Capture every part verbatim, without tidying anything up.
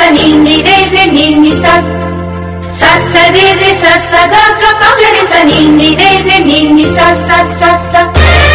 सा नी नी रे रे नी नी सा सा सा रे रे सा सा गा गा पा गा रे सा नी नी रे रे नी नी सा सा सा सा।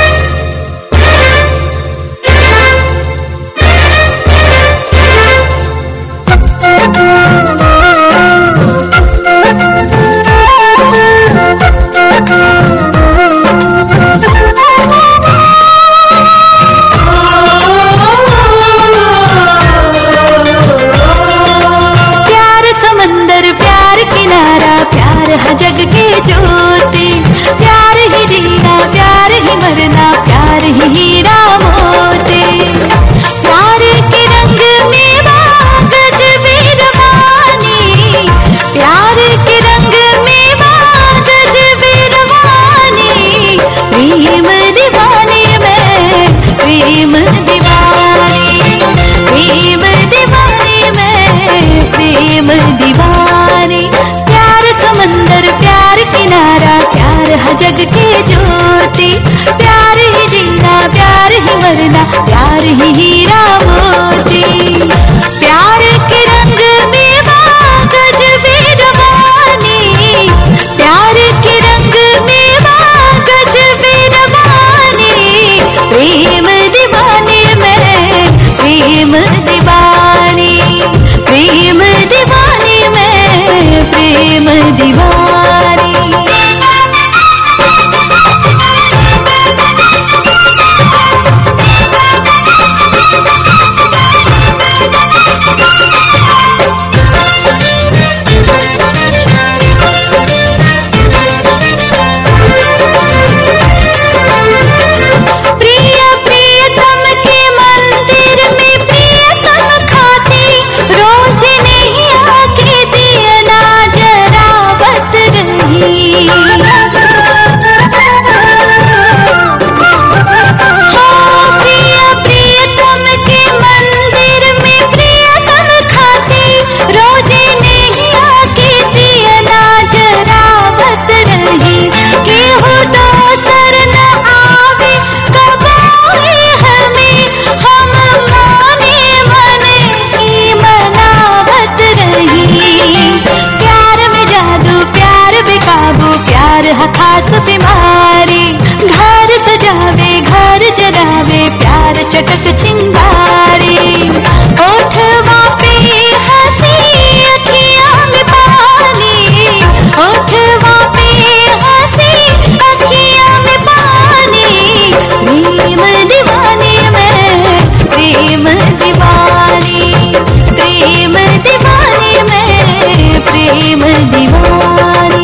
जग के ज्योति प्यार ही जीना प्यार ही मरना प्यार ही हीरा मोती प्यार के रंग में बागज बीरवानी प्यार के रंग में बागज बीरवानी प्रेम दीवानी में प्रेम दीवानी प्रेम दीवानी में प्रेम दीवानी समंदर प्यार किनारा प्यार है जग के ज्योति प्यार ही जीना प्यार ही मरना प्यार ही हीरा मोती प्यार के रंग में बागज बीरवानी प्यार के रंग में बागज बीरवानी प्रेम दीवानी में प्रेम दीवानी प्रेम दीवानी में प्रेम दीवानी। खास बीमारी घर सजावे घर जरावे प्यार चटक चिंगारी ओठवा पे हंसी अखियां में पानी ओठवा पे हंसी अखियां में पानी प्रेम दीवानी में प्रेम दीवानी प्रेम दीवानी में प्रेम दीवानी।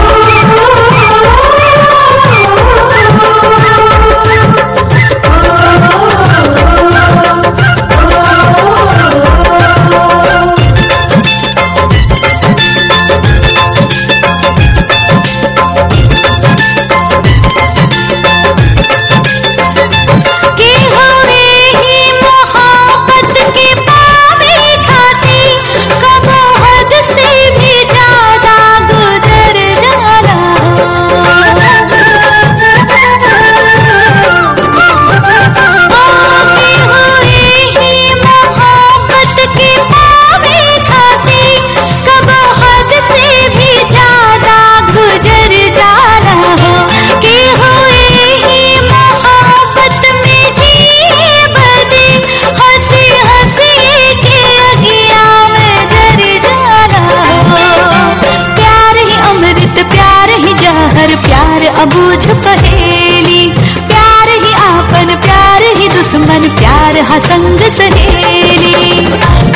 अबूझ पहेली प्यार ही आपन प्यार ही दुश्मन प्यार हा संग सहेली